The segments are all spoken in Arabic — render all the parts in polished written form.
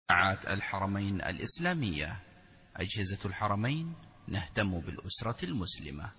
جامعة الحرمين الإسلامية. أجهزة الحرمين نهتم بالأسرة المسلمة.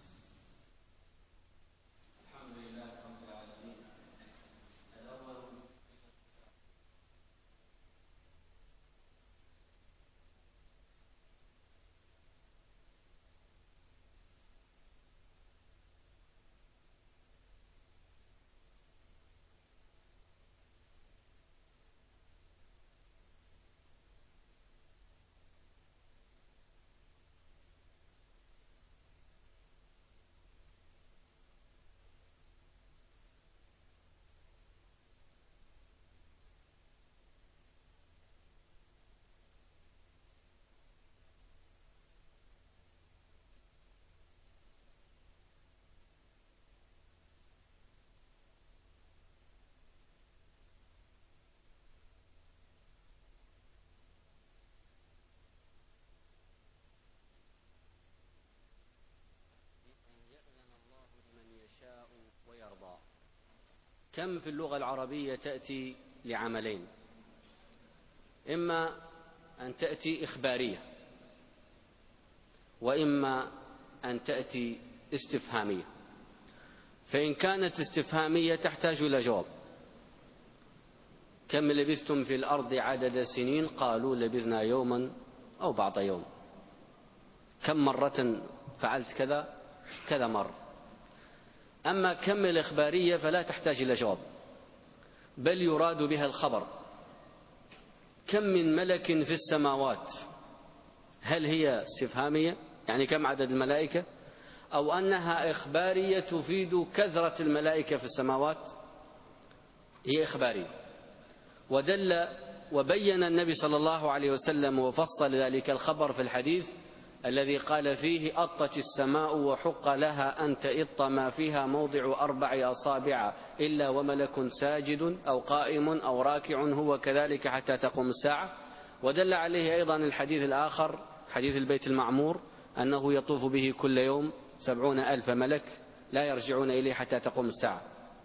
كم في اللغة العربية تأتي لعملين: إما أن تأتي إخبارية، وإما أن تأتي استفهامية. فإن كانت استفهامية تحتاج إلى جواب: كم لبثتم في الأرض عدد سنين؟ قالوا لبثنا يوما أو بعض يوم. كم مرة فعلت كذا؟ كذا مرة. أما كم الإخبارية فلا تحتاج إلى جواب، بل يراد بها الخبر: كم من ملك في السماوات؟ هل هي استفهامية يعني كم عدد الملائكة، أو أنها إخبارية تفيد كثرة الملائكة في السماوات؟ هي إخبارية. ودل وبين النبي صلى الله عليه وسلم وفصل ذلك الخبر في الحديث الذي قال فيه: أطت السماء وحق لها أن تئط ما فيها موضع 4 أصابع إلا وملك ساجد أو قائم أو راكع هو كذلك حتى تقوم الساعة. ودل عليه أيضا الحديث الآخر، حديث البيت المعمور، أنه يطوف به كل يوم 70,000 ملك لا يرجعون إليه حتى تقوم الساعة،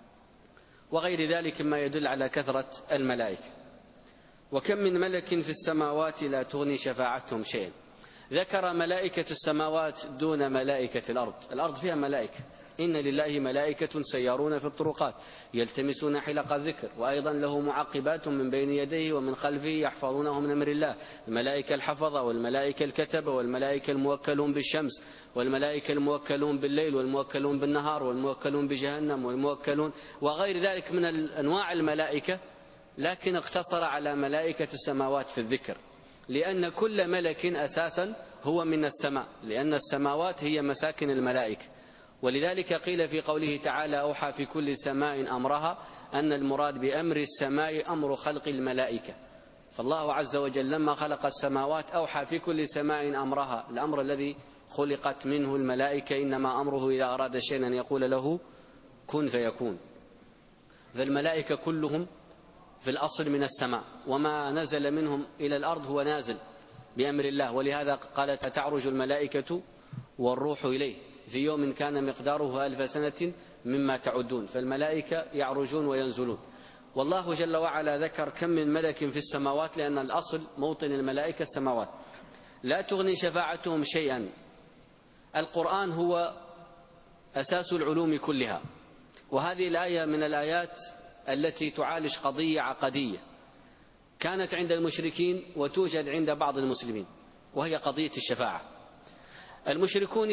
وغير ذلك ما يدل على كثرة الملائكة. وكم من ملك في السماوات لا تغني شفاعتهم شيئا. ذكر ملائكة السماوات دون ملائكة الأرض. الأرض فيها ملائكة: إن لله ملائكة سيارون في الطرقات يلتمسون حلق الذكر، وأيضا له معقبات من بين يديه ومن خلفه يحفظونه من أمر الله: الملائكة الحفظة، والملائكة الكتبة، والملائكة الموكلون بالشمس، والملائكة الموكلون بالليل، والموكلون بالنهار، والموكلون بجهنم، والموكلون، وغير ذلك من أنواع الملائكة. لكن اقتصر على ملائكة السماوات في الذكر، لأن كل ملك أساسا هو من السماء، لأن السماوات هي مساكن الملائكة. ولذلك قيل في قوله تعالى: أوحى في كل سماء أمرها، أن المراد بأمر السماء أمر خلق الملائكة. فالله عز وجل لما خلق السماوات أوحى في كل سماء أمرها، الأمر الذي خلقت منه الملائكة إنما أمره إذا أراد شيئا أن يقول له كن فيكون. فالملائكة كلهم في الأصل من السماء، وما نزل منهم إلى الأرض هو نازل بأمر الله. ولهذا قالت: تعرج الملائكة والروح إليه في يوم كان مقداره 1000 سنة مما تعدون. فالملائكة يعرجون وينزلون. والله جل وعلا ذكر كم من ملك في السماوات، لأن الأصل موطن الملائكة السماوات. لا تغني شفاعتهم شيئا. القرآن هو أساس العلوم كلها، وهذه الآية من الآيات التي تعالج قضية عقدية كانت عند المشركين وتوجد عند بعض المسلمين، وهي قضية الشفاعة. المشركون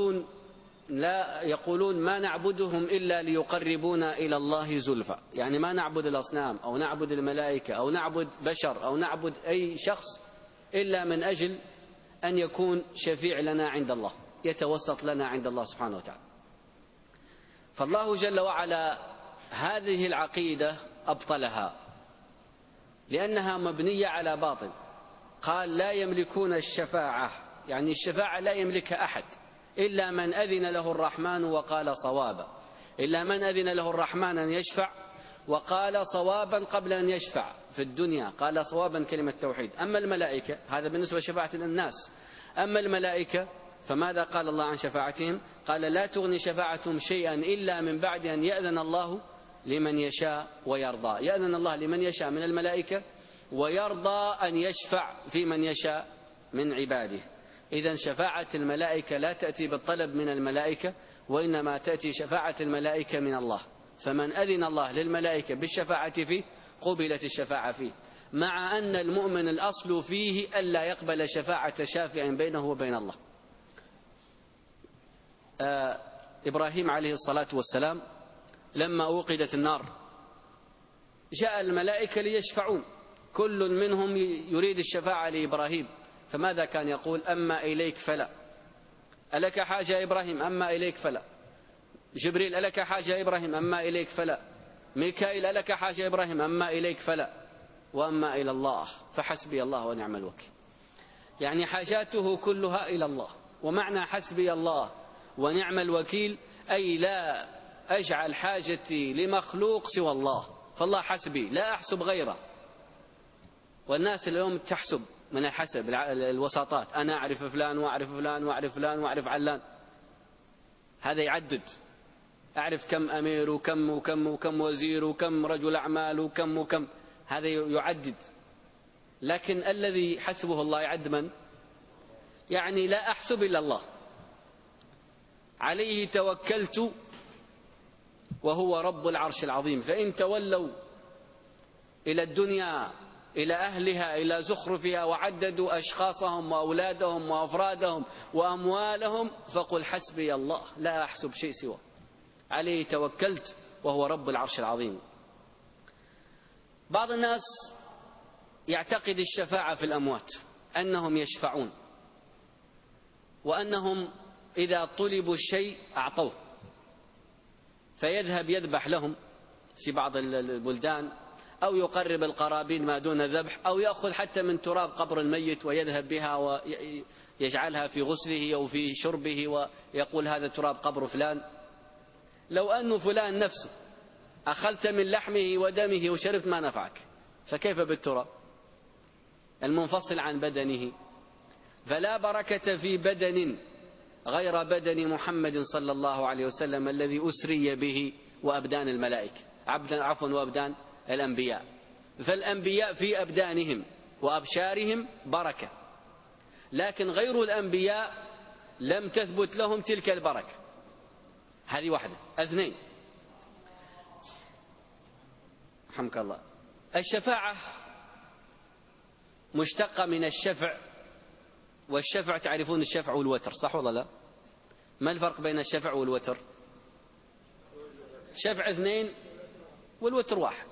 يقولون ما نعبدهم إلا ليقربونا إلى الله زلفى، يعني ما نعبد الأصنام أو نعبد الملائكة أو نعبد بشر أو نعبد أي شخص إلا من أجل أن يكون شفيع لنا عند الله، يتوسط لنا عند الله سبحانه وتعالى. فالله جل وعلا هذه العقيدة أبطلها، لأنها مبنية على باطل. قال: لا يملكون الشفاعة، يعني الشفاعة لا يملكها أحد إلا من أذن له الرحمن وقال صوابا، إلا من أذن له الرحمن أن يشفع وقال صوابا قبل أن يشفع في الدنيا، قال صوابا كلمة توحيد. أما الملائكة، هذا بالنسبة لشفاعة الناس. أما الملائكة فماذا قال الله عن شفاعتهم؟ قال: لا تغني شفاعتهم شيئا إلا من بعد أن يأذن الله لمن يشاء ويرضى. يأذن الله لمن يشاء من الملائكة ويرضى أن يشفع في من يشاء من عباده. إذن شفاعة الملائكة لا تأتي بالطلب من الملائكة، وإنما تأتي شفاعة الملائكة من الله. فمن أذن الله للملائكة بالشفاعة فيه قبلت الشفاعة فيه، مع أن المؤمن الأصل فيه ألا يقبل شفاعة شافع بينه وبين الله. إبراهيم عليه الصلاة والسلام لما أوقدت النار جاء الملائكة ليشفعون، كل منهم يريد الشفاعة لإبراهيم، فماذا كان يقول؟ أما إليك فلا. ألك حاجة يا إبراهيم؟ أما إليك فلا. جبريل: ألك حاجة يا إبراهيم؟ أما إليك فلا. ميكائيل: ألك حاجة يا إبراهيم؟ أما إليك فلا. وأما إلى الله فحسبي الله ونعم الوكيل. يعني حاجاته كلها إلى الله. ومعنى حسبي الله ونعم الوكيل أي لا أجعل حاجتي لمخلوق سوى الله، فالله حسبي لا أحسب غيره. والناس اليوم تحسب من الحسب الوساطات، أنا أعرف فلان وأعرف فلان وأعرف فلان وأعرف علان، هذا يعدد، أعرف كم أمير وكم وكم وكم وزير وكم رجل أعمال وكم وكم، هذا يعدد. لكن الذي حسبه الله يعد من؟ يعني لا أحسب إلا الله، عليه توكلت وهو رب العرش العظيم. فإن تولوا إلى الدنيا إلى أهلها إلى زخرفها وعددوا أشخاصهم وأولادهم وأفرادهم وأموالهم فقل حسبي الله لا أحسب شيء سواه، عليه توكلت وهو رب العرش العظيم. بعض الناس يعتقد الشفاعة في الأموات، أنهم يشفعون، وأنهم إذا طلبوا الشيء أعطوه، فيذهب يذبح لهم في بعض البلدان، أو يقرب القرابين ما دون الذبح، أو يأخذ حتى من تراب قبر الميت ويذهب بها ويجعلها في غسله أو في شربه ويقول هذا تراب قبر فلان. لو أن فلان نفسه أخذت من لحمه ودمه وشربت ما نفعك، فكيف بالتراب المنفصل عن بدنه؟ فلا بركة في بدن غير بدن محمد صلى الله عليه وسلم الذي أسري به وأبدان الملائكة وأبدان الأنبياء. فالأنبياء في أبدانهم وأبشارهم بركة، لكن غير الأنبياء لم تثبت لهم تلك البركة. هذه واحدة. اثنين، رحمك الله، الشفاعة مشتقة من الشفع، والشفع تعرفون الشفع والوتر، صح ولا لا؟ ما الفرق بين الشفع والوتر؟ شفع اثنين والوتر واحد.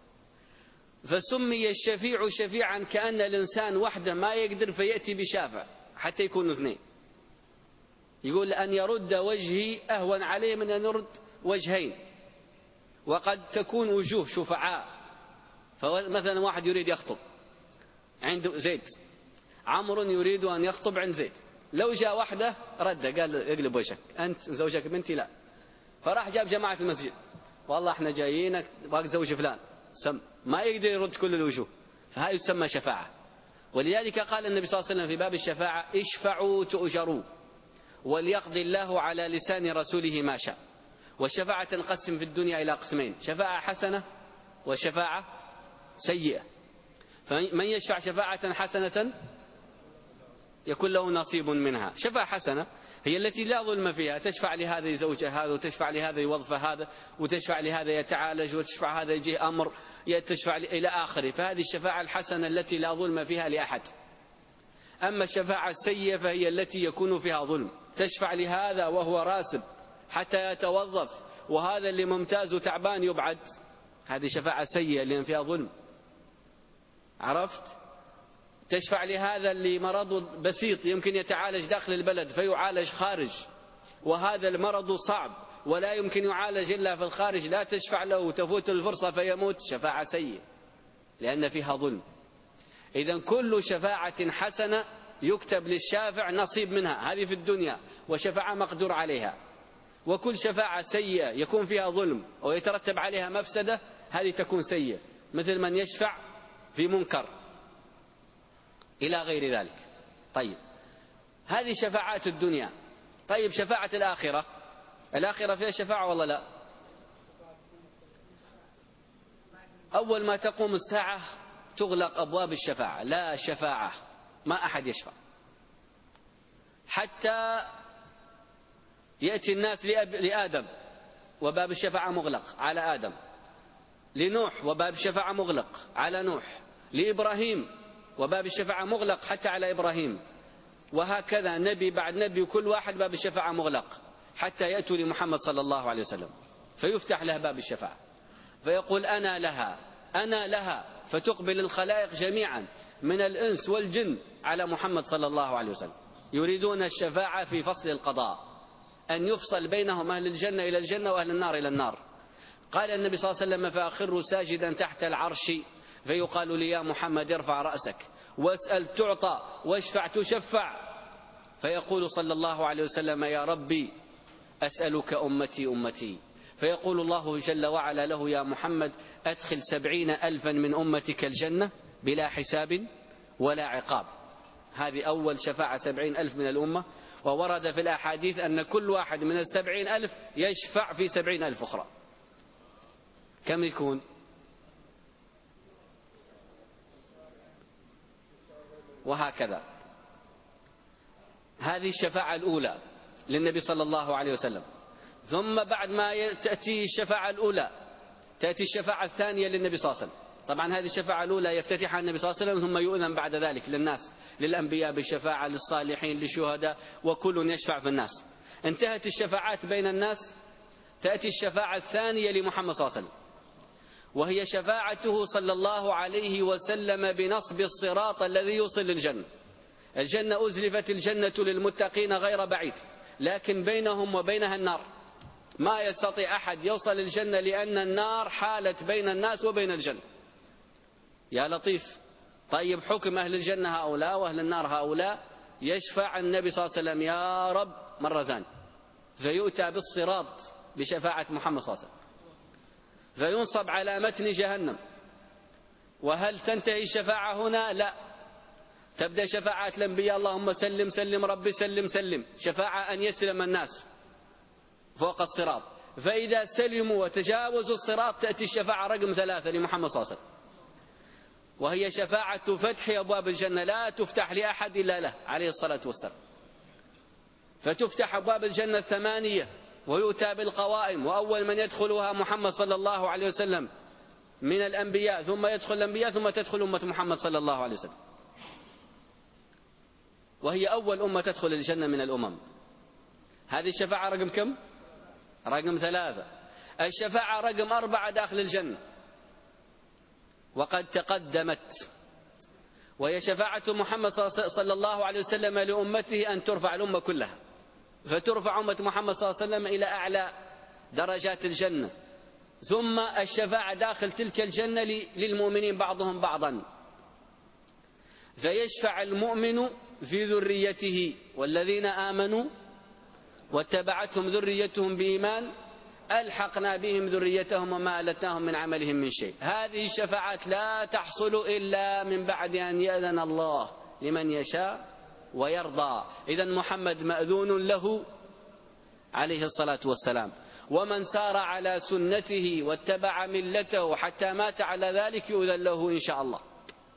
فسمي الشفيع شفيعا كأن الإنسان وحده ما يقدر فيأتي بشافع حتى يكونوا اثنين. يقول أن يرد وجهي أهون عليه من أن يرد وجهين، وقد تكون وجوه شفعاء. فمثلا واحد يريد يخطب عند زيد، عمرو يريد أن يخطب عند زيد، لو جاء وحده رد قال اقلب وجهك، أنت زوجك بنتي لا. فراح جاب جماعة المسجد، والله احنا جايينك باقي زوج فلان، ما يقدر يرد كل الوجوه، فهذه تسمى شفاعة. ولذلك قال النبي صلى الله عليه وسلم في باب الشفاعة: اشفعوا تؤجروا وليقضي الله على لسان رسوله ما شاء. والشفاعة تنقسم في الدنيا إلى قسمين: شفاعة حسنة وشفاعة سيئة. فمن يشفع شفاعة حسنة يكون له نصيب منها. شفاعة حسنة هي التي لا ظلم فيها، تشفع لهذا يزوجه هذا، وتشفع لهذا يوظف هذا، وتشفع لهذا يتعالج، وتشفع هذا يجيه أمر، تشفع إلى آخره. فهذه الشفاعة الحسنة التي لا ظلم فيها لأحد. أما الشفاعة السيئة فهي التي يكون فيها ظلم، تشفع لهذا وهو راسب حتى يتوظف، وهذا اللي ممتاز وتعبان يبعد. هذه شفاعة سيئة لأن فيها ظلم. عرفت؟ تشفع لهذا اللي مرض بسيط يمكن يتعالج داخل البلد فيعالج خارج، وهذا المرض صعب ولا يمكن يعالج إلا في الخارج، لا تشفع له وتفوت الفرصة فيموت. شفاعة سيئة لأن فيها ظلم. إذن كل شفاعة حسنة يكتب للشافع نصيب منها، هذه في الدنيا، وشفاعة مقدور عليها. وكل شفاعة سيئة يكون فيها ظلم ويترتب عليها مفسدة، هذه تكون سيئة، مثل من يشفع في منكر إلى غير ذلك. طيب، هذه شفاعات الدنيا. طيب، شفاعة الآخرة، الآخرة فيها شفاعة ولا لا؟ أول ما تقوم الساعة تغلق أبواب الشفاعة، لا شفاعة، ما أحد يشفع حتى يأتي الناس لآدم وباب الشفاعة مغلق على آدم، لنوح وباب الشفاعة مغلق على نوح، لإبراهيم وباب الشفاعة مغلق حتى على إبراهيم، وهكذا نبي بعد نبي وكل واحد باب الشفاعة مغلق حتى يأتوا لمحمد صلى الله عليه وسلم فيفتح له باب الشفاعة فيقول أنا لها أنا لها، فتقبل الخلائق جميعا من الإنس والجن على محمد صلى الله عليه وسلم، يريدون الشفاعة في فصل القضاء، أن يفصل بينهم أهل الجنة إلى الجنة وأهل النار إلى النار. قال النبي صلى الله عليه وسلم فأخر ساجدا تحت العرش فيقال لي يا محمد ارفع رأسك واسأل تعطى واشفع تشفع، فيقول صلى الله عليه وسلم يا ربي أسألك أمتي أمتي، فيقول الله جل وعلا له يا محمد أدخل 70,000 من أمتك الجنة بلا حساب ولا عقاب. هذه أول شفاعة 70,000 من الأمة، وورد في الأحاديث أن كل واحد من 70,000 يشفع في 70,000 أخرى. كم يكون؟ وهكذا. هذه الشفاعة الأولى للنبي صلى الله عليه وسلم. ثم بعد ما تأتي الشفاعة الأولى تأتي الشفاعة الثانية للنبي صلى الله عليه وسلم. طبعا هذه الشفاعة الأولى يفتتحها النبي صلى الله عليه وسلم ثم يؤذن بعد ذلك للناس، للأنبياء بالشفاعة، للصالحين، للشهداء، وكل يشفع في الناس. انتهت الشفاعات بين الناس، تأتي الشفاعة الثانية لمحمد صلى الله عليه وسلم، وهي شفاعته صلى الله عليه وسلم بنصب الصراط الذي يوصل للجنة. الجنة أزلفت الجنة للمتقين غير بعيد، لكن بينهم وبينها النار، ما يستطيع أحد يوصل الجنة لأن النار حالت بين الناس وبين الجنة. يا لطيف. طيب حكم أهل الجنة هؤلاء وأهل النار هؤلاء، يشفع النبي صلى الله عليه وسلم يا رب مرة ثانية، فيؤتى بالصراط بشفاعة محمد صلى الله عليه وسلم، فينصب على متن جهنم. وهل تنتهي الشفاعة هنا؟ لا، تبدأ شفاعة الأنبياء اللهم سلم سلم ربي سلم سلم، شفاعة أن يسلم الناس فوق الصراط، فإذا سلموا وتجاوزوا الصراط تأتي الشفاعة رقم 3 لمحمد صلى الله عليه وسلم، وهي شفاعة فتح أبواب الجنة، لا تفتح لأحد إلا له عليه الصلاة والسلام. فتفتح أبواب الجنة 8 ويؤتى بالقوائم، وأول من يدخلها محمد صلى الله عليه وسلم من الأنبياء، ثم يدخل الأنبياء ثم تدخل أمة محمد صلى الله عليه وسلم، وهي أول أمة تدخل الجنة من الأمم. هذه الشفاعة رقم كم؟ رقم 3. الشفاعة رقم 4 داخل الجنة وقد تقدمت، وهي شفاعة محمد صلى الله عليه وسلم لأمته أن ترفع الأمة كلها، فترفع أمة محمد صلى الله عليه وسلم إلى أعلى درجات الجنة. ثم الشفاعة داخل تلك الجنة للمؤمنين بعضهم بعضا، فيشفع المؤمن في ذريته والذين آمنوا واتبعتهم ذريتهم بإيمان ألحقنا بهم ذريتهم وما ألتناهم من عملهم من شيء. هذه الشفاعات لا تحصل إلا من بعد أن يأذن الله لمن يشاء ويرضى. إذن محمد مأذون له عليه الصلاة والسلام، ومن سار على سنته واتبع ملته حتى مات على ذلك يؤذن له إن شاء الله.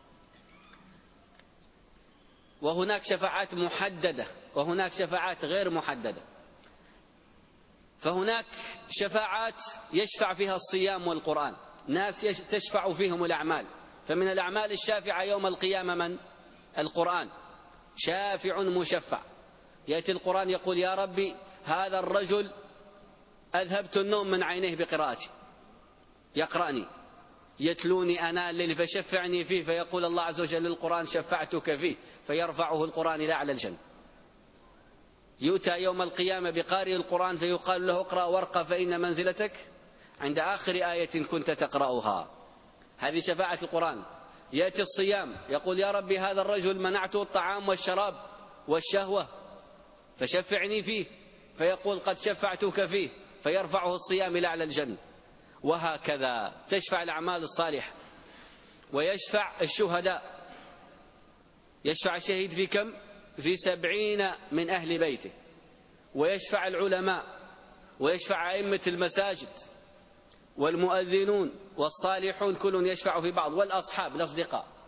وهناك شفاعات محددة وهناك شفاعات غير محددة. فهناك شفاعات يشفع فيها الصيام والقرآن، ناس تشفع فيهم الأعمال، فمن الأعمال الشافعة يوم القيامة من؟ القرآن، شافع مشفع. يأتي القرآن يقول يا ربي هذا الرجل أذهبت النوم من عينيه بقراءتي، يقرأني يتلوني أناء الليل فشفعني فيه، فيقول الله عز وجل للقرآن شفعتك فيه، فيرفعه القرآن إلى أعلى الجنة. يؤتى يوم القيامة بقارئ القرآن فيقال له اقرأ وارقى فإن منزلتك عند آخر آية كنت تقرأها. هذه شفاعة القرآن. يأتي الصيام يقول يا ربي هذا الرجل منعته الطعام والشراب والشهوة فشفعني فيه، فيقول قد شفعتك فيه، فيرفعه الصيام إلى أعلى الجنة. وهكذا تشفع الأعمال الصالحة. ويشفع الشهداء، يشفع الشهيد في كم؟ في 70 من أهل بيته. ويشفع العلماء، ويشفع أئمة المساجد والمؤذنون والصالحون، كل يشفع في بعض، والأصحاب الأصدقاء.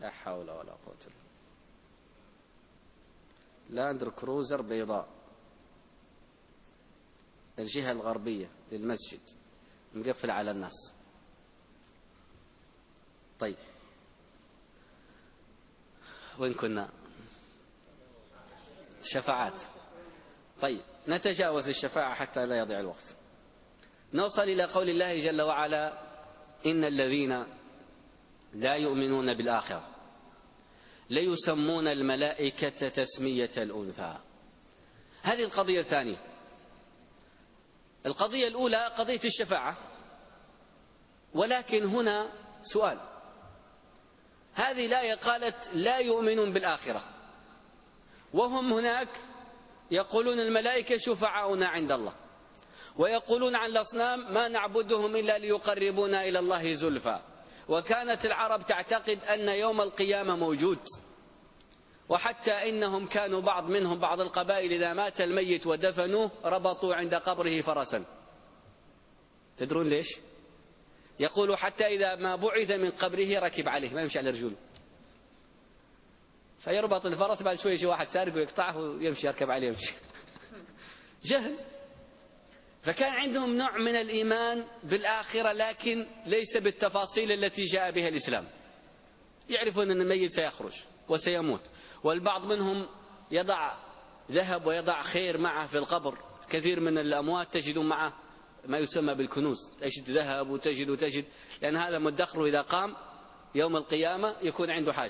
لا حول ولا قوة إلا بالله. لاند كروزر بيضاء الجهة الغربية للمسجد مقفل على الناس. طيب وين كنا؟ شفاعات. طيب نتجاوز الشفاعة حتى لا يضيع الوقت. نوصل إلى قول الله جل وعلا إن الذين لا يؤمنون بالآخرة ليسمون الملائكة تسمية الأنثى. هذه القضية الثانية. القضية الأولى قضية الشفاعة، ولكن هنا سؤال. هذه الآية قالت لا يؤمنون بالآخرة، وهم هناك يقولون الملائكة شفعاؤنا عند الله، ويقولون عن الأصنام ما نعبدهم إلا ليقربونا إلى الله زلفى. وكانت العرب تعتقد أن يوم القيامة موجود، وحتى إنهم كانوا بعض القبائل إذا مات الميت ودفنوه ربطوا عند قبره فرسا. تدرون ليش؟ يقول حتى إذا ما بعث من قبره ركب عليه، ما يمشي على رجوله، فيربط الفرس، بعد شوي يجي واحد سارق ويقطعه ويمشي يركب عليه يمشي. جهل. فكان عندهم نوع من الإيمان بالآخرة، لكن ليس بالتفاصيل التي جاء بها الإسلام. يعرفون أن الميت سيخرج وسيموت، والبعض منهم يضع ذهب ويضع خير معه في القبر. كثير من الأموات تجد معه ما يسمى بالكنوز، تجد ذهب وتجد، لأن هذا مدخره إذا قام يوم القيامة يكون عنده حاجة.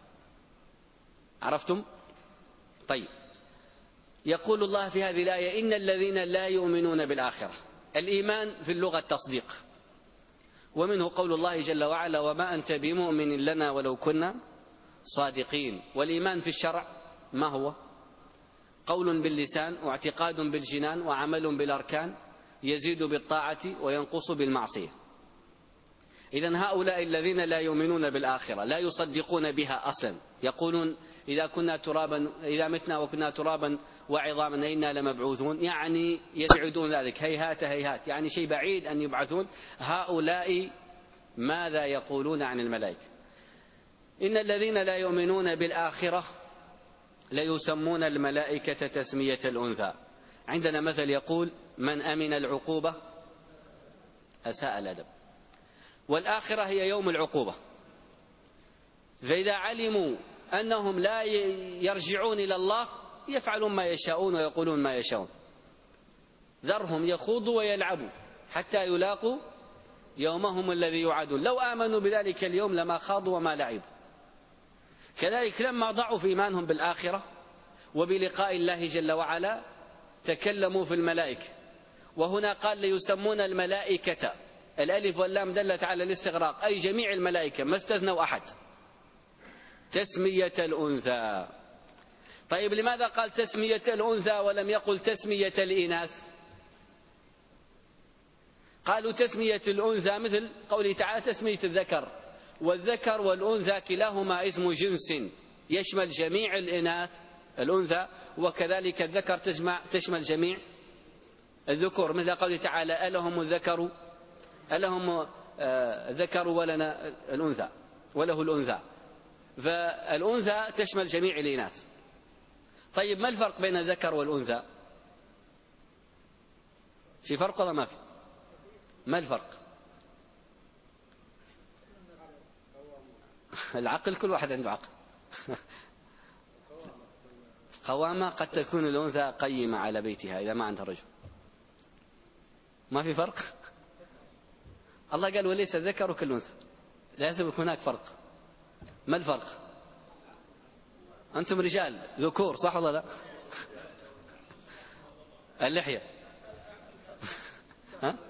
عرفتم؟ طيب يقول الله في هذه الآية إن الذين لا يؤمنون بالآخرة. الإيمان في اللغة التصديق، ومنه قول الله جل وعلا وما أنت بمؤمن لنا ولو كنا صادقين. والإيمان في الشرع ما هو؟ قول باللسان واعتقاد بالجنان وعمل بالأركان، يزيد بالطاعة وينقص بالمعصية. إذن هؤلاء الذين لا يؤمنون بالآخرة لا يصدقون بها أصلا، يقولون إذا متنا وكنا ترابا وعظاما إنا لمبعوثون، يعني يبعدون ذلك، هيهات هيهات، يعني شيء بعيد أن يبعثون. هؤلاء ماذا يقولون عن الملائكة؟ إن الذين لا يؤمنون بالآخرة ليسمون الملائكة تسمية الأنثى. عندنا مثل يقول من أمن العقوبة أساء الأدب. والآخرة هي يوم العقوبة، فإذا علموا أنهم لا يرجعون إلى الله يفعلون ما يشاءون ويقولون ما يشاءون. ذرهم يخوضوا ويلعبوا حتى يلاقوا يومهم الذي يوعدون. لو آمنوا بذلك اليوم لما خاضوا وما لعبوا. كذلك لما ضعوا في إيمانهم بالآخرة وبلقاء الله جل وعلا تكلموا في الملائكة. وهنا قال ليسمون الملائكة، الألف واللام دلت على الاستغراق، أي جميع الملائكة ما استثنوا أحد، تسمية الأنثى. طيب لماذا قال تسمية الأنثى ولم يقل تسمية الإناث؟ قالوا تسمية الأنثى مثل قوله تعالى تسمية الذكر، والذكر والأنثى كلاهما اسم جنس يشمل جميع الإناث الأنثى، وكذلك الذكر تشمل جميع الذكور، مثل قوله تعالى ألهم الذكر ولنا الأنثى وله الأنثى، فالأنثى تشمل جميع الإناث. طيب ما الفرق بين الذكر والأنثى؟ في فرق ولا ما في؟ ما الفرق؟ العقل، كل واحد عنده عقل. قوامة قد تكون الأنثى قيمة على بيتها إذا ما عندها رجل. ما في فرق؟ الله قال وليس الذكر كالأنثى، لازم يكون هناك فرق. ما الفرق؟ أنتم رجال ذكور صح ولا لا؟ اللحية ها؟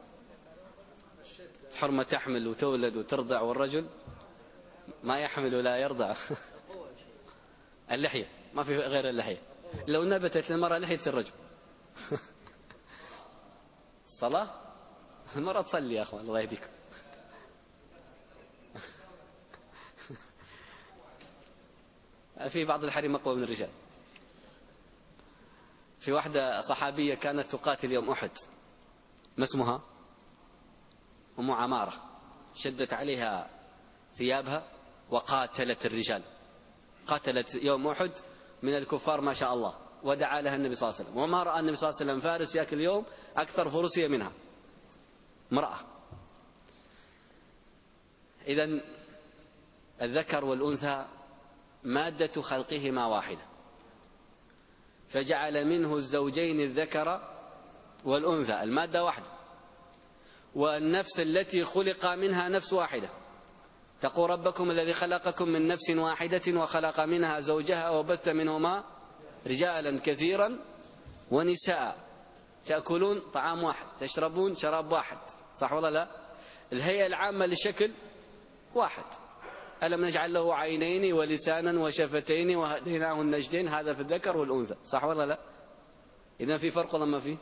حرمة تحمل وتولد وترضع، والرجل ما يحمل ولا يرضع. اللحية ما في غير اللحية، لو نبتت للمرأة لحية الرجل. الصلاة المرأة تصلي يا أخوان الله يهديكم. في بعض الحريم أقوى من الرجال. في واحدة صحابية كانت تقاتل يوم أحد، ما اسمها؟ أم عمارة، شدت عليها ثيابها وقاتلت الرجال، قتلت يوم أحد من الكفار ما شاء الله، ودعا لها النبي صلى الله عليه وسلم. وما رأى النبي صلى الله عليه وسلم فارس يأكل يوم أكثر فروسية منها امرأة. إذن الذكر والأنثى مادة خلقهما واحدة، فجعل منه الزوجين الذكر والأنثى، المادة واحدة، والنفس التي خلق منها نفس واحدة. تقول ربكم الذي خلقكم من نفس واحدة وخلق منها زوجها وبث منهما رجالا كثيرا ونساء. تأكلون طعام واحد، تشربون شراب واحد، صح ولا لا؟ الهيئة العامة لشكل واحد. ألم نجعل له عينين ولسانا وشفتين وهديناه النجدين، هذا في الذكر والأنثى، صح ولا لا؟ إذن في فرق ولا ما فيه؟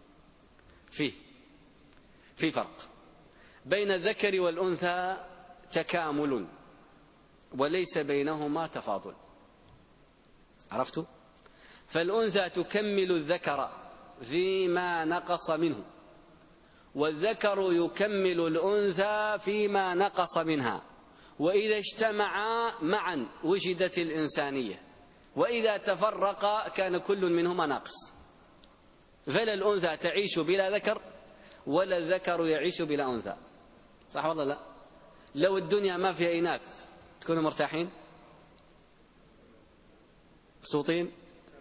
في فرق بين الذكر والأنثى، تكامل وليس بينهما تفاضل. عرفتوا؟ فالأنثى تكمل الذكر فيما نقص منه، والذكر يكمل الأنثى فيما نقص منها. وإذا اجتمعا معا وجدت الإنسانية، وإذا تفرقا كان كل منهما ناقص. فلا الأنثى تعيش بلا ذكر ولا الذكر يعيش بلا أنثى، صح ولا لا؟ لو الدنيا ما فيها إناث تكونوا مرتاحين مبسوطين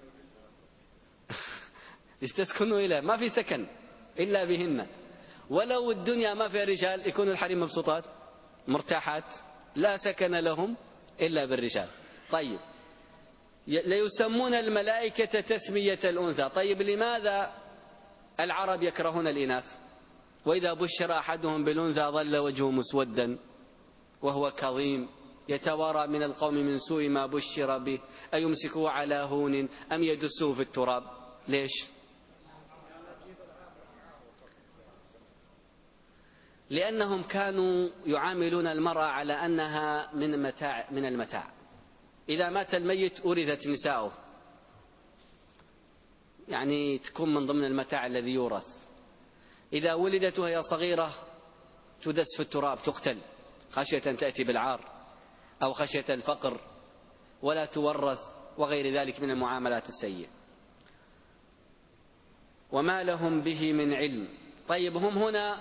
يستسكنوا إلى ما في سكن إلا بهن. ولو الدنيا ما فيها رجال يكون الحريم مبسوطات مرتاحات، لا سكن لهم إلا بالرجال. طيب، ليسمون الملائكة تسمية الأنثى. طيب، لماذا العرب يكرهون الإناث؟ وإذا بشر أحدهم بالأنثى ظل وجهه مسودا وهو كظيم يتوارى من القوم من سوء ما بشر به أيمسكه على هون أم يدسه في التراب. ليش؟ لأنهم كانوا يعاملون المرأة على أنها من المتاع. إذا مات الميت أورثت نساؤه، يعني تكون من ضمن المتاع الذي يورث. إذا ولدت وهي صغيرة تدس في التراب، تقتل خشية أن تأتي بالعار أو خشية الفقر، ولا تورث، وغير ذلك من المعاملات السيئة. وما لهم به من علم. طيب، هم هنا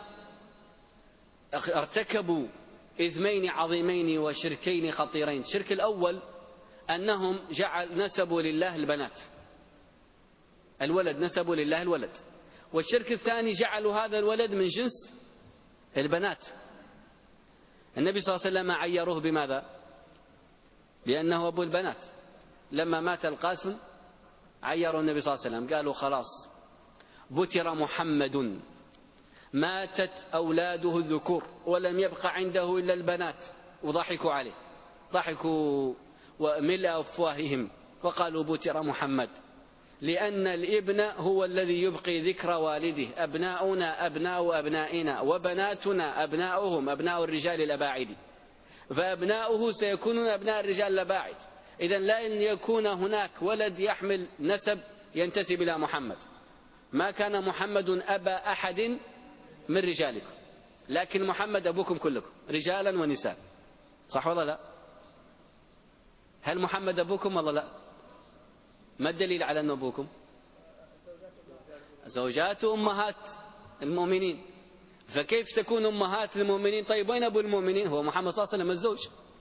ارتكبوا إثمين عظيمين وشركين خطيرين. الشرك الأول أنهم نسبوا لله البنات، الولد نسبوا لله الولد. والشرك الثاني جعلوا هذا الولد من جنس البنات. النبي صلى الله عليه وسلم عيروه بماذا؟ لأنه أبو البنات. لما مات القاسم عيروا النبي صلى الله عليه وسلم، قالوا خلاص بتر محمد، ماتت أولاده الذكور ولم يبق عنده إلا البنات. وضحكوا عليه، ضحكوا وملأ أفواههم وقالوا بتر محمد، لأن الابن هو الذي يبقي ذكر والده. أبناؤنا أبناء أبنائنا وبناتنا أبناؤهم أبناء الرجال الأباعد، فأبناؤه سيكونون أبناء الرجال الأباعد. إذن لا أن يكون هناك ولد يحمل نسب ينتسب إلى محمد. ما كان محمد أبا أحد من رجالكم، لكن محمد أبوكم كلكم رجالا ونساء، صح ولا لا؟ هل محمد أبوكم ولا لا؟ ما الدليل على أنه أبوكم؟ زوجات أمهات المؤمنين. فكيف تكون أمهات المؤمنين؟ طيب، وين أبو المؤمنين؟ هو محمد صلى الله عليه وسلم الزوج.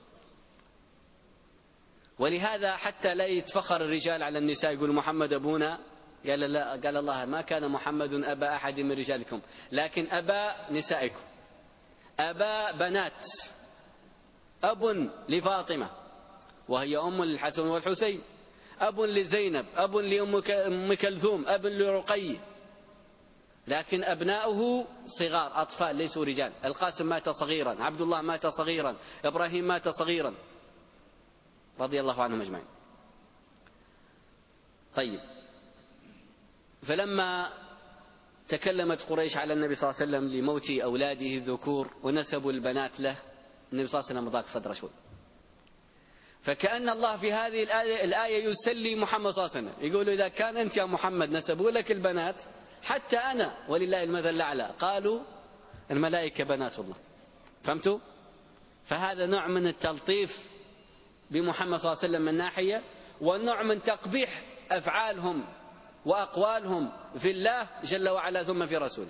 ولهذا حتى لا يتفخر الرجال على النساء يقول محمد أبونا، قال الله ما كان محمد أبا أحد من رجالكم، لكن أبا نسائكم، أبا بنات. أب لفاطمة وهي أم الحسن والحسين، أب لزينب، أب لأم كلثوم، أب لرقي، لكن أبناؤه صغار أطفال ليسوا رجال. القاسم مات صغيرا، عبد الله مات صغيرا، إبراهيم مات صغيرا، رضي الله عنهم أجمعين. طيب، فلما تكلمت قريش على النبي صلى الله عليه وسلم لموت أولاده الذكور ونسبوا البنات له، النبي صلى الله عليه وسلم ضاق صدره شوي. فكأن الله في هذه الآية يسلي محمد صلى الله عليه وسلم، يقول إذا كان أنت يا محمد نسبوا لك البنات، حتى أنا ولله المثل الأعلى، قالوا الملائكة بنات الله. فهمتوا؟ فهذا نوع من التلطيف بمحمد صلى الله عليه وسلم من ناحية، ونوع من تقبيح أفعالهم وأقوالهم في الله جل وعلا ثم في رسوله.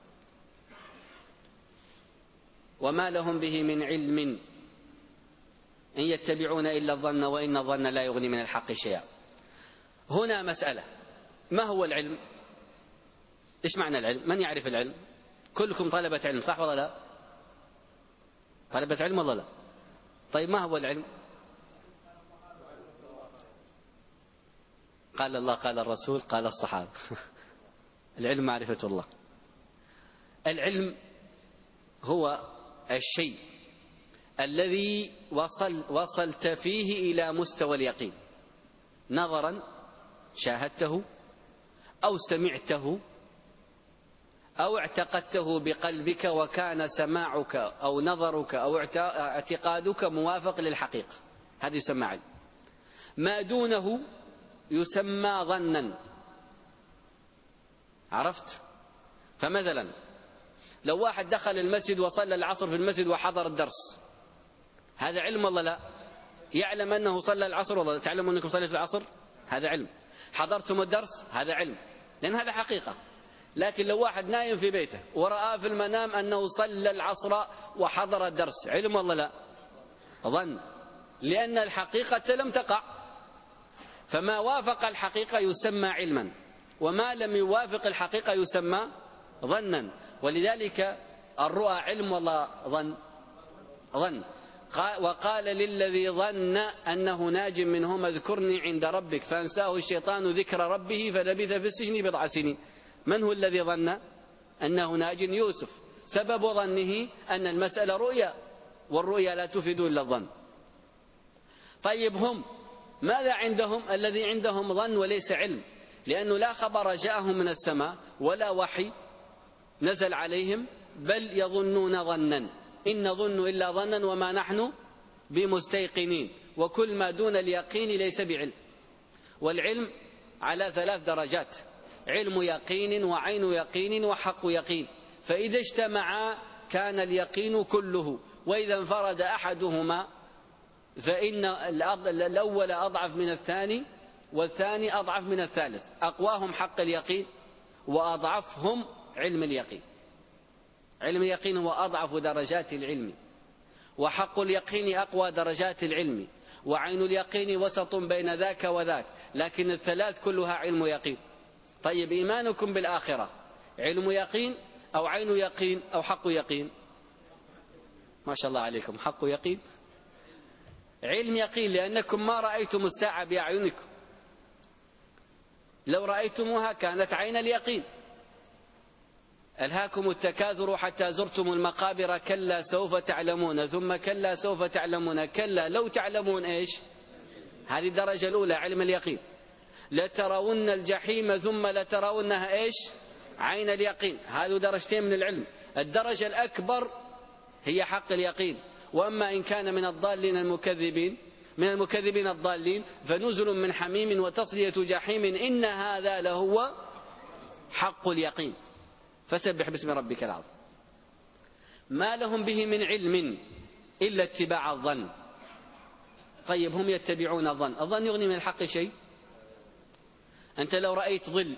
وما لهم به من علم إن يتبعون إلا الظن وإن الظن لا يغني من الحق شيئا. هنا مسألة، ما هو العلم؟ إيش معنى العلم؟ من يعرف العلم؟ كلكم طلبة علم صح ولا لا؟ طلبة علم ولا لا؟ طيب ما هو العلم؟ قال الله قال الرسول قال الصحابة. العلم معرفة الله. العلم هو الشيء الذي وصلت فيه إلى مستوى اليقين، نظرا شاهدته أو سمعته أو اعتقدته بقلبك وكان سماعك أو نظرك أو اعتقادك موافق للحقيقة، هذا يسمى علم. ما دونه يسمى ظنا. عرفت؟ فمثلا لو واحد دخل المسجد وصلى العصر في المسجد وحضر الدرس، هذا علم ولا لا؟ يعلم أنه صلى العصر ولا لا؟ تعلمون أنكم صليتوا العصر؟ هذا علم. حضرتم الدرس؟ هذا علم، لأن هذا حقيقة. لكن لو واحد نايم في بيته ورأى في المنام أنه صلى العصر وحضر الدرس، علم ولا لا؟ ظن، لأن الحقيقة لم تقع. فما وافق الحقيقة يسمى علما، وما لم يوافق الحقيقة يسمى ظنا. ولذلك الرؤى علم ولا ظن؟ ظن. وقال للذي ظن أنه ناج منهما اذكرني عند ربك فأنساه الشيطان ذكر ربه فلبث في السجن بضع سنين. من هو الذي ظن أنه ناج؟ يوسف. سبب ظنه أن المسألة رؤيا، والرؤيا لا تفيد إلا الظن. طيب هم ماذا عندهم؟ الذي عندهم ظن وليس علم، لأنه لا خبر جاءهم من السماء ولا وحي نزل عليهم، بل يظنون ظنا. إن نظن إلا ظنا وما نحن بمستيقنين، وكل ما دون اليقين ليس بعلم. والعلم على 3 درجات: علم يقين وعين يقين وحق يقين. فإذا اجتمعا كان اليقين كله، وإذا انفرد أحدهما فإن الأول أضعف من الثاني، والثاني أضعف من الثالث. أقواهم حق اليقين وأضعفهم علم اليقين. علم اليقين هو أضعف درجات العلم، وحق اليقين أقوى درجات العلم، وعين اليقين وسط بين ذاك وذاك، لكن الثلاث كلها علم يقين. طيب إيمانكم بالآخرة علم يقين أو عين يقين أو حق يقين؟ ما شاء الله عليكم، حق يقين، علم يقين، لأنكم ما رأيتم الساعة بأعينكم، لو رأيتموها كانت عين اليقين. ألهاكم التكاثر حتى زرتم المقابر كلا سوف تعلمون ثم كلا سوف تعلمون كلا لو تعلمون إيش؟ هذه الدرجة الأولى علم اليقين. لترون الجحيم ثم لترونها إيش؟ عين اليقين. هذه درجتين من العلم. الدرجة الأكبر هي حق اليقين. وأما إن كان من الضالين المكذبين الضالين فنزل من حميم وتصلية جحيم إن هذا لهو حق اليقين. فسبح باسم ربك العظيم. ما لهم به من علم إلا اتباع الظن. طيب هم يتبعون الظن، الظن يغني من الحق شيء؟ أنت لو رأيت ظل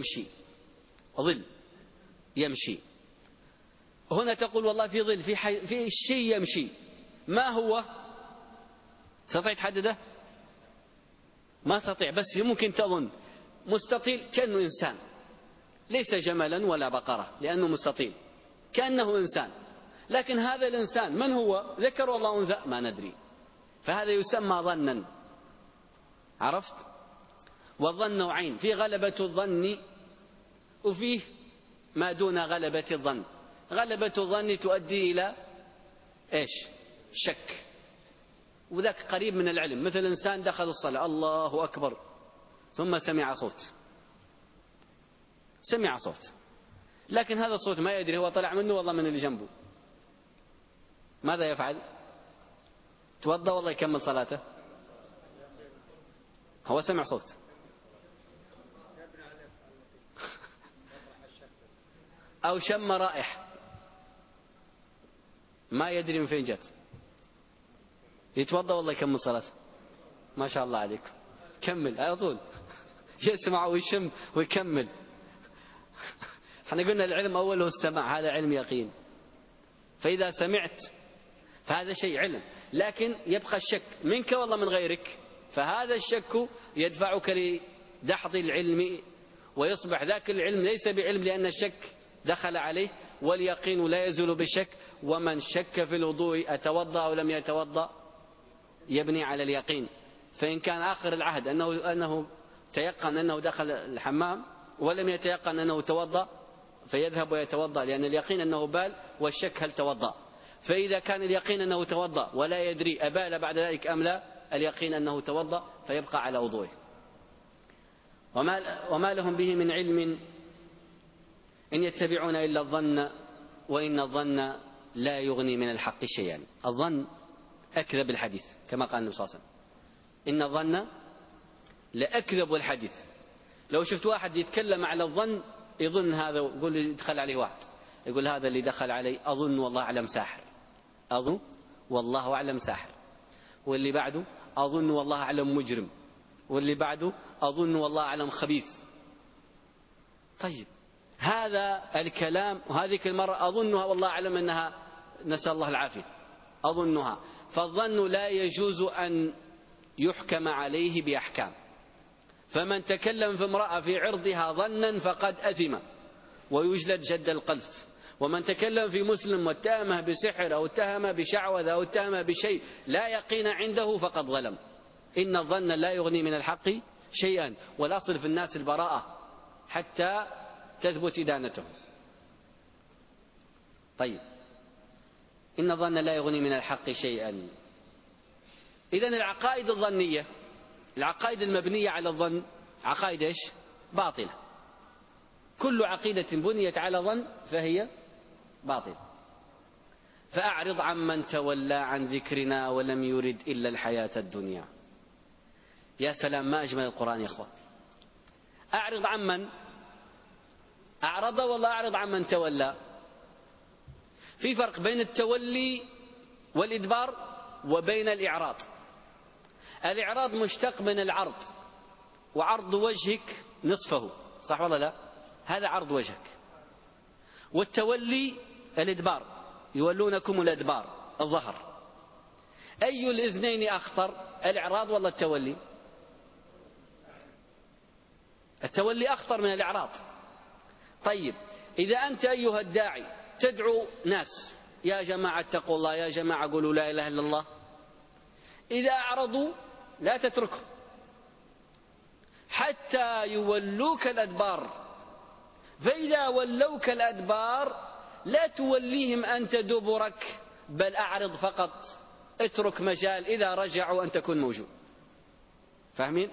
يمشي هنا تقول والله في ظل في شيء يمشي، ما هو؟ تستطيع تحدده؟ ما تستطيع، بس ممكن تظن مستطيل كأنه إنسان، ليس جملا ولا بقرة لأنه مستطيل، كأنه إنسان. لكن هذا الإنسان من هو؟ ذكر ولا أنثى؟ ما ندري. فهذا يسمى ظنا. عرفت؟ والظن نوعين: في غلبة الظن وفيه ما دون غلبة الظن. غلبة الظن تؤدي إلى إيش؟ شك، وذاك قريب من العلم. مثل إنسان دخل الصلاة الله أكبر ثم سمع صوت، لكن هذا الصوت ما يدري هو طلع منه والله من اللي جنبه. ماذا يفعل؟ توضأ والله يكمل صلاته؟ هو سمع صوت أو شم رائحة ما يدري من فين جت، يتوضأ والله يكمل صلاته. ما شاء الله عليكم، كمل على طول، يسمع ويشم ويكمل. احنا قلنا العلم أوله السمع، هذا علم يقين. فإذا سمعت فهذا شيء علم، لكن يبقى الشك منك والله من غيرك، فهذا الشك يدفعك لدحض العلم، ويصبح ذاك العلم ليس بعلم لأن الشك دخل عليه، واليقين لا يزول بالشك. ومن شك في الوضوء أتوضأ أو لم يتوضأ يبني على اليقين. فإن كان آخر العهد أنه تيقن أنه دخل الحمام ولم يتيقن أنه توضأ فيذهب ويتوضأ، لأن اليقين أنه بال، والشك هل توضأ. فإذا كان اليقين أنه توضأ ولا يدري أبال بعد ذلك أم لا، اليقين أنه توضأ فيبقى على وضوءه. وما لهم به من علم إن يتبعون إلا الظن وإن الظن لا يغني من الحق شيئا. الظن أكذب الحديث كما قال النبي صلى الله عليه وسلم، إن الظن لأكذب الحديث. لو شفت واحد يتكلم على الظن يظن هذا، يقول لي دخل عليه واحد يقول هذا اللي دخل علي أظن والله أعلم ساحر، أظن والله أعلم ساحر، واللي بعده أظن والله أعلم مجرم، واللي بعده أظن والله أعلم خبيث. طيب هذا الكلام، وهذه المرة أظنها والله أعلم أنها، نسأل الله العافية، أظنها. فالظن لا يجوز أن يحكم عليه بأحكام. فمن تكلم في امرأة في عرضها ظنا فقد أثم ويجلد جد القذف. ومن تكلم في مسلم واتهمه بسحر أو اتهم بشعوذة أو اتهم بشيء لا يقين عنده فقد ظلم. إن الظن لا يغني من الحق شيئا، والأصل في الناس البراءة حتى تثبت إدانتهم. طيب إن الظن لا يغني من الحق شيئا. إذن العقائد الظنية، العقائد المبنية على الظن عقائد إيش؟ باطلة. كل عقيدة بنيت على ظن فهي باطلة. فأعرض عمن تولى عن ذكرنا ولم يرد إلا الحياة الدنيا. يا سلام ما أجمل القرآن يا أخوة. أعرض عمن أعرض، والله أعرض عمن تولى. في فرق بين التولي والإدبار وبين الإعراض. الإعراض مشتق من العرض، وعرض وجهك نصفه، صح ولا لا؟ هذا عرض وجهك. والتولي الإدبار، يولونكم الأدبار، الظهر. أي الإذنين أخطر، الإعراض ولا التولي؟ التولي أخطر من الإعراض. طيب إذا أنت أيها الداعي تدعو ناس يا جماعة اتقوا الله، يا جماعة قولوا لا إله إلا الله، إذا أعرضوا لا تتركهم حتى يولوك الأدبار. فإذا ولوك الأدبار لا توليهم أنت دبرك، بل أعرض فقط، اترك مجال إذا رجعوا أن تكون موجود. فاهمين؟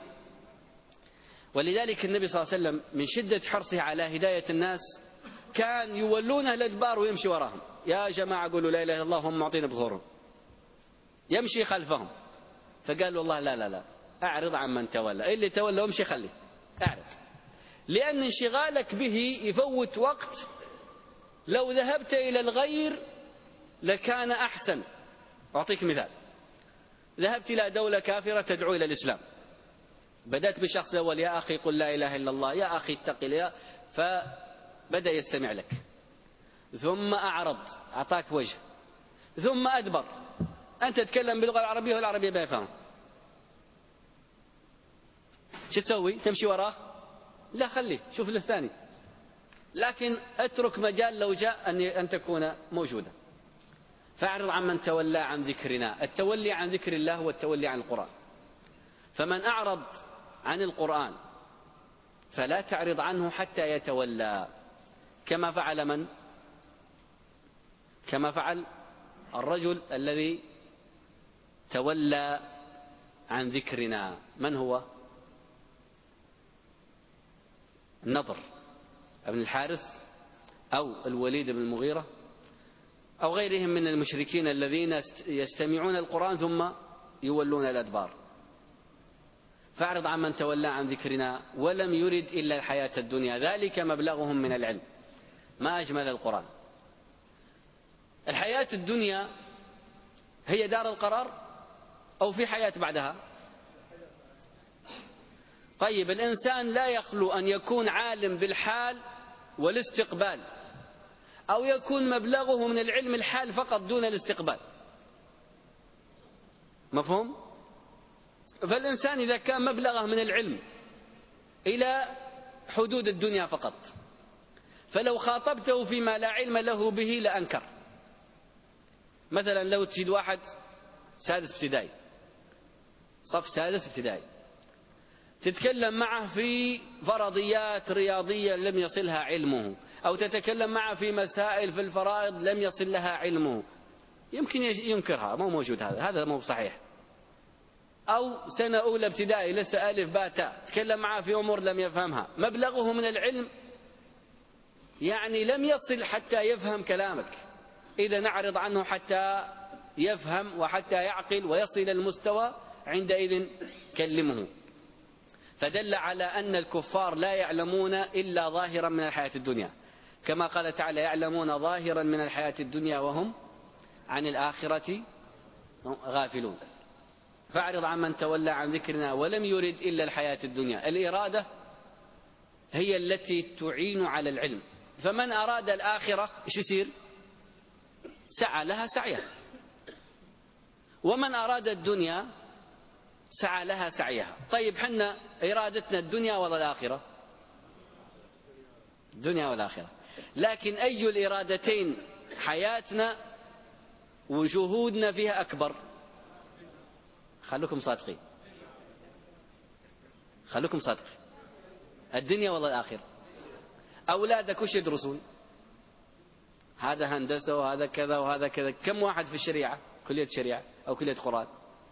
ولذلك النبي صلى الله عليه وسلم من شدة حرصه على هداية الناس كان يولونه الأدبار ويمشي وراهم. يا جماعة قولوا لا إله إلا الله، هم معطين بظهورهم، يمشي خلفهم. فقال والله لا لا لا، أعرض عن من تولى، اللي تولى وامشي خليه، أعرض. لأن انشغالك به يفوت وقت لو ذهبت إلى الغير لكان أحسن. أعطيك مثال، ذهبت إلى دولة كافرة تدعو إلى الإسلام، بدأت بالشخص الأول يا أخي قل لا إله إلا الله، يا أخي اتق الله، فبدأ يستمع لك، ثم أعرض أعطاك وجه، ثم أدبر. أنت تتكلم باللغة العربية والعربية ما يفهم، شو تسوي؟ تمشي وراه؟ لا خليه شوف للثاني، لكن اترك مجال لو جاء أن تكون موجودا. فاعرض عن من تولى عن ذكرنا. التولي عن ذكر الله هو التولي عن القرآن. فمن أعرض عن القرآن فلا تعرض عنه حتى يتولى، كما فعل من؟ كما فعل الرجل الذي تولى عن ذكرنا. من هو؟ النضر ابن الحارث أو الوليد بن المغيرة أو غيرهم من المشركين الذين يستمعون القرآن ثم يولون الأدبار. فاعرض عن من تولى عن ذكرنا ولم يرد إلا الحياة الدنيا، ذلك مبلغهم من العلم. ما أجمل القرآن. الحياة الدنيا هي دار القرار؟ أو في حياة بعدها؟ طيب الإنسان لا يخلو أن يكون عالم بالحال والاستقبال، أو يكون مبلغه من العلم الحال فقط دون الاستقبال. مفهوم؟ فالإنسان إذا كان مبلغه من العلم إلى حدود الدنيا فقط، فلو خاطبته فيما لا علم له به لأنكر. مثلا لو تجد واحد سادس ابتدائي، صف سادس ابتدائي، تتكلم معه في فرضيات رياضية لم يصلها علمه، أو تتكلم معه في مسائل في الفرائض لم يصل لها علمه، يمكن ينكرها، مو موجود، هذا مو صحيح. أو سنة أولى ابتدائي لسه ألف باء تاء، تكلم معه في أمور لم يفهمها، مبلغه من العلم يعني لم يصل حتى يفهم كلامك. إذا نعرض عنه حتى يفهم وحتى يعقل ويصل إلى المستوى، عندئذ كلمه. فدل على أن الكفار لا يعلمون إلا ظاهرا من الحياة الدنيا، كما قال تعالى: يعلمون ظاهرا من الحياة الدنيا وهم عن الآخرة غافلون. فاعرض عن من تولى عن ذكرنا ولم يرد إلا الحياة الدنيا. الإرادة هي التي تعين على العلم. فمن أراد الآخرة إيش يصير؟ سعى لها سعيها. ومن أراد الدنيا سعى لها سعيها. طيب حنا إرادتنا الدنيا ولا الآخرة؟ الدنيا والآخرة. لكن أي الإرادتين حياتنا وجهودنا فيها أكبر؟ خلوكم صادقين، خلوكم صادقين. الدنيا ولا الآخرة؟ أولادك وش يدرسون؟ هذا هندسة وهذا كذا وهذا كذا. كم واحد في الشريعة، كلية شريعة أو كلية قرآن؟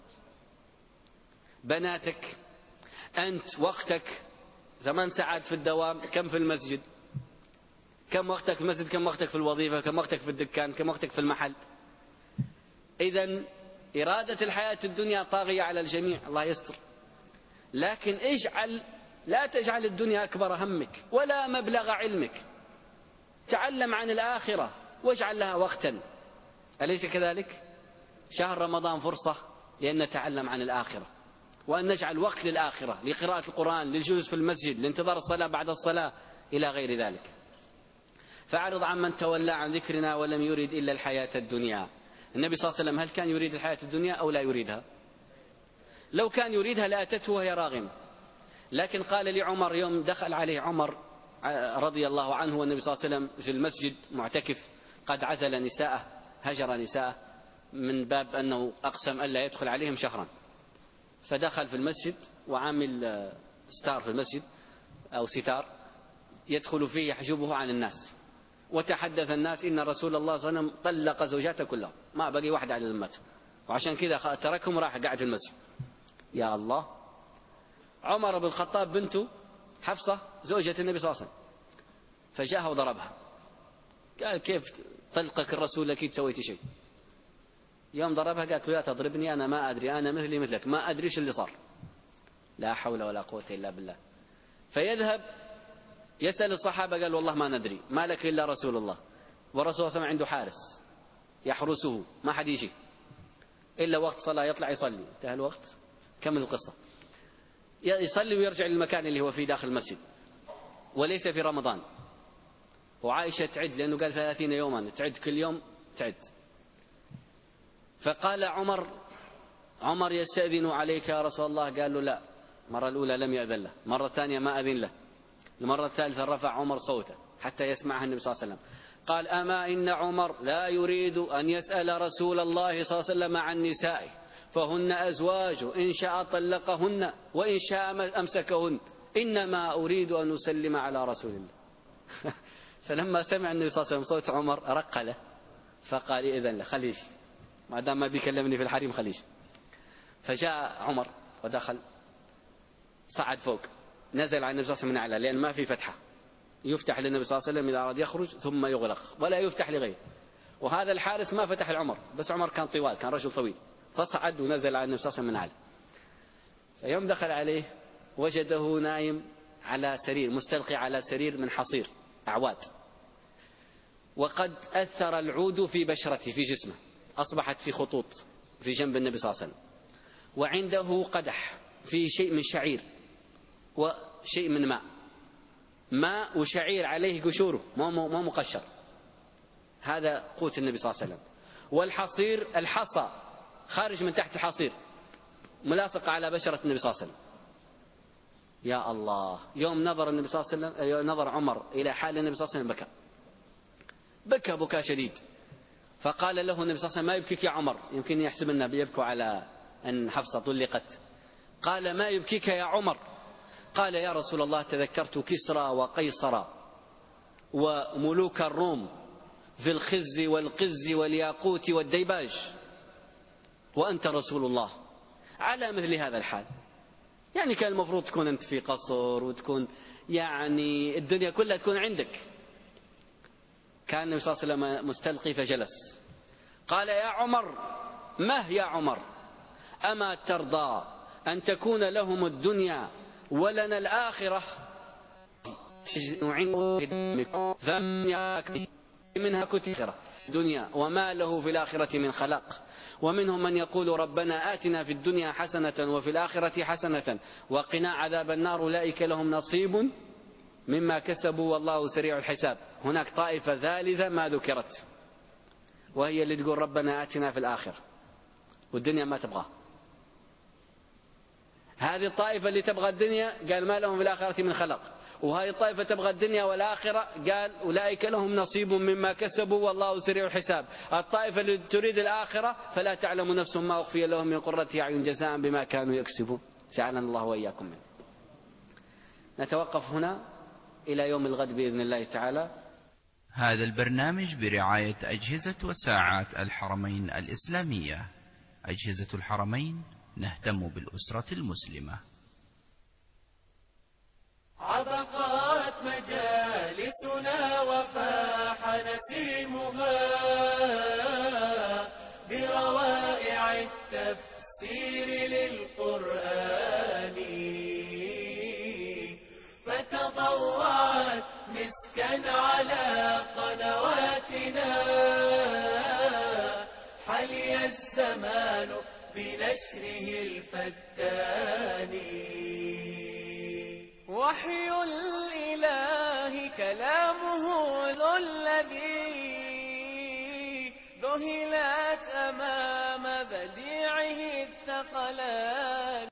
بناتك، أنت وقتك 8 ساعات في الدوام، كم في المسجد؟ كم وقتك في المسجد؟ كم وقتك في الوظيفة؟ كم وقتك في الدكان؟ كم وقتك في المحل؟ إذن إرادة الحياة الدنيا طاغية على الجميع، الله يستر. لكن لا تجعل الدنيا أكبر همك ولا مبلغ علمك. تعلم عن الآخرة واجعل لها وقتا، أليس كذلك؟ شهر رمضان فرصة لأن نتعلم عن الآخرة، وأن نجعل وقت للآخرة، لقراءة القرآن، للجلوس في المسجد، لانتظار الصلاة بعد الصلاة، إلى غير ذلك. فأعرض عن من تولى عن ذكرنا ولم يرد إلا الحياة الدنيا. النبي صلى الله عليه وسلم هل كان يريد الحياة الدنيا أو لا يريدها؟ لو كان يريدها لأتته وهي راغمة. لكن قال لعمر يوم دخل عليه عمر رضي الله عنه والنبي صلى الله عليه وسلم في المسجد معتكف، قد عزل نساءه، هجر نساءه من باب أنه أقسم ألا يدخل عليهم شهرا. فدخل في المسجد وعامل ستار في المسجد أو ستار يدخل فيه يحجبه عن الناس. وتحدث الناس إن رسول الله صلى الله عليه وسلم طلق زوجاته كلها، ما بقي واحد على ذمته، وعشان كذا تركهم راح قاعد في المسجد. يا الله. عمر بن الخطاب بنته حفصة زوجة النبي صلى الله عليه وسلم، فجاءها وضربها، قال: كيف طلقك الرسول أكيد سويت شيء. يوم ضربها قالت له: لا تضربني، أنا ما أدري، أنا مثلي مثلك، ما أدري اللي صار. لا حول ولا قوة إلا بالله. فيذهب يسأل الصحابة، قال: والله ما ندري، ما لك إلا رسول الله. والرسول صلى الله عليه وسلم عنده حارس يحرسه، ما حد يجي إلا وقت صلاة يطلع يصلي، انتهى الوقت، كمل القصة. يصلي ويرجع للمكان اللي هو فيه داخل المسجد، وليس في رمضان. وعائشة تعد، لأنه قال 30 يوما، تعد كل يوم تعد. فقال عمر يستأذن عليك يا رسول الله. قال له: لا. المرة الأولى لم يأذن له، المرة الثانية ما أذن له، المرة الثالثة رفع عمر صوته حتى يسمعها النبي صلى الله عليه وسلم. قال: أما إن عمر لا يريد أن يسأل رسول الله صلى الله عليه وسلم عن نسائه، فهن أزواجه، إن شاء طلقهن وإن شاء أمسكهن، إنما أريد أن أسلم على رسول الله. فلما سمع النبي صلى الله عليه وسلم صوت عمر رق له، فقال: إذن له، خليش، ما دام ما بيكلمني في الحريم خليش. فجاء عمر ودخل، صعد فوق، نزل على النبي صلى الله عليه وسلم من أعلى، لأن ما في فتحة، يفتح للنبي صلى الله عليه وسلم إذا أراد يخرج ثم يغلق، ولا يفتح لغيره. وهذا الحارس ما فتح لعمر، بس عمر كان طوال، كان رجل طويل، فصعد ونزل على النبي صلى الله عليه وسلم من أعلى. فيوم دخل عليه وجده نايم على سرير، مستلقي على سرير من حصير أعواد، وقد أثر العود في بشرته، في جسمه، أصبحت في خطوط في جنب النبي صلى الله عليه وسلم. وعنده قدح فيه شيء من شعير وشيء من ماء وشعير عليه قشوره ما مقشر، هذا قوت النبي صلى الله عليه وسلم. والحصير الحصى خارج من تحت الحصير ملاصقة على بشرة النبي صلى الله عليه وسلم. يا الله، يوم نظر النبي صلى الله عليه وسلم، نظر عمر إلى حال النبي صلى الله عليه وسلم بكى بكاء شديد. فقال له النبي صلى الله عليه وسلم: ما يبكيك يا عمر؟ يمكن يحسب أنه بيبكوا على أن حفصة طلقت. قال: ما يبكيك يا عمر؟ قال: يا رسول الله، تذكرت كسرى وقيصر وملوك الروم في الخز والقز والياقوت والديباج، وأنت رسول الله على مثل هذا الحال. يعني كان المفروض تكون أنت في قصر وتكون يعني الدنيا كلها تكون عندك. كان النبي صلى الله عليه وسلم مستلقي فجلس. قال: يا عمر، ما يا عمر، أما ترضى أن تكون لهم الدنيا ولنا الآخرة؟ منها كتيرة دنيا وما له في الآخرة من خلاق. ومنهم من يقول: ربنا آتنا في الدنيا حسنة وفي الآخرة حسنة وقنا عذاب النار، أولئك لهم نصيب مما كسبوا والله سريع الحساب. هناك طائفة ثالثة ما ذكرت، وهي اللي تقول: ربنا آتنا في الآخرة، والدنيا ما تبغى. هذه الطائفة اللي تبغى الدنيا قال: ما لهم في الآخرة من خلاق. وهذه الطائفة تبغى الدنيا والآخرة قال: أولئك لهم نصيب مما كسبوا والله سريع الحساب. الطائفة اللي تريد الآخرة: فلا تعلم نفس ما أخفي لهم من قرة أعين جزاء بما كانوا يكسبون. جعلنا الله وإياكم منه. نتوقف هنا إلى يوم الغد بإذن الله تعالى. هذا البرنامج برعاية أجهزة وساعات الحرمين الإسلامية. أجهزة الحرمين، نهتم بالأسرة المسلمة. عبقات مجالسنا وفاح نسيمها بروائع التفسير للقرآن، فتضوعت مسكا على قنواتنا، حلي الزمان بنشره الفتان. وحي الإله كلامه الذي ذهلت أمام بديعه الثقلان.